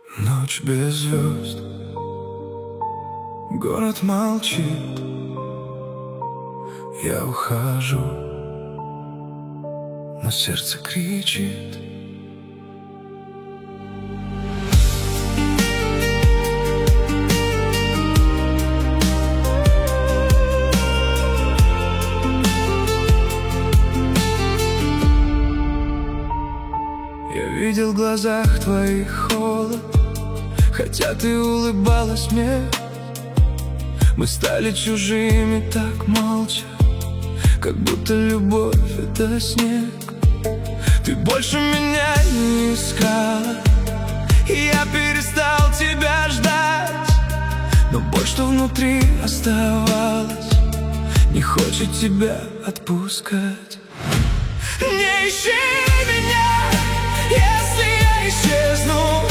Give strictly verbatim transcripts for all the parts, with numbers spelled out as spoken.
Ночь без звезд, город молчит. Я ухожу, но сердце кричит. Я видел в глазах твоих холод, хотя ты улыбалась мне. Мы стали чужими так молча, как будто любовь — это снег. Ты больше меня не искала, и я перестал тебя ждать. Но боль, что внутри оставалась, не хочет тебя отпускать. Не ищи меня, если я исчезну,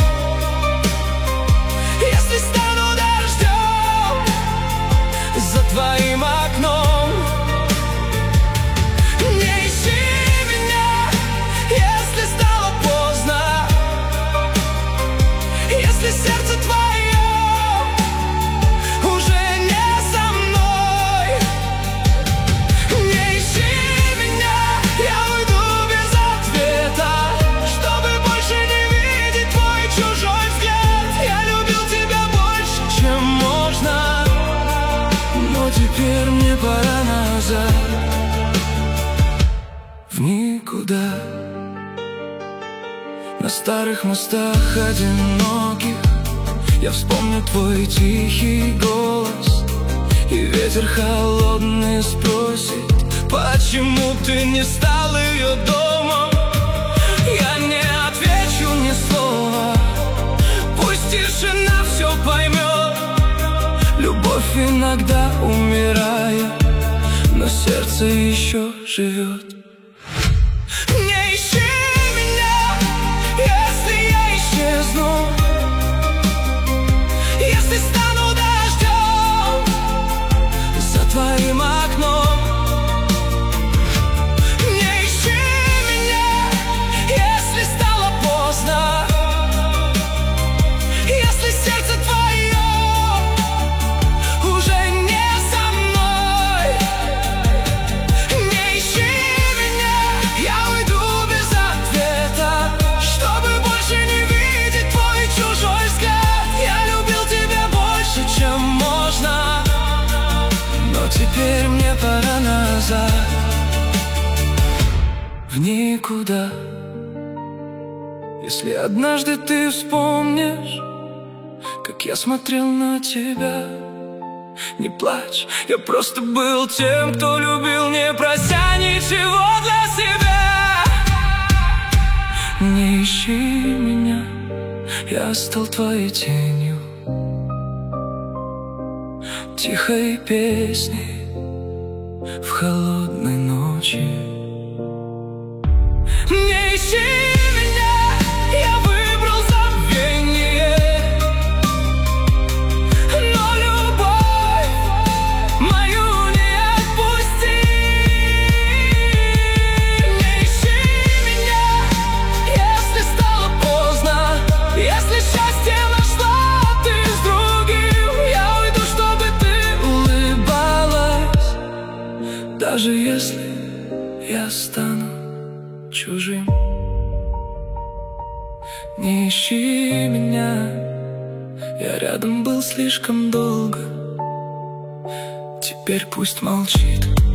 если стану дождем за твоим окном. Не ищи меня, если стало поздно, если сердце твое уже не со мной. Не ищи меня, я уйду без ответа, чтобы больше не видеть твой чужой взгляд. Я любил тебя больше, чем можно, но теперь мне пора назад, в никуда. На старых мостах одиноких я вспомню твой тихий голос, и ветер холодный спросит, почему ты не стал ее домом. Я не отвечу ни слова, пусть тишина все поймет. Любовь иногда умирает, но сердце еще живет. Не ищи меня, если я исчезну, если стану дождем за твоим окном. Не ищи меня, если стало поздно, если сердце твое уже не со мной. Не ищи меня, я уйду без ответа, чтобы больше не видеть твой чужой взгляд. Я любил тебя больше, чем можно, но теперь мне пора назад, в никуда. Если однажды ты вспомнишь, как я смотрел на тебя, не плачь, я просто был тем, кто любил, не прося ничего для себя. Не ищи меня, я стал твоей тенью, тихой песней в холодной ночи. Не ищи меня, я выбрал забвение, но любовь мою не отпусти. Не ищи меня, если стало поздно, если счастье нашла ты с другим. Я уйду, чтобы ты улыбалась, даже если я стану чужим. Не ищи меня, я рядом был слишком долго, теперь пусть молчит.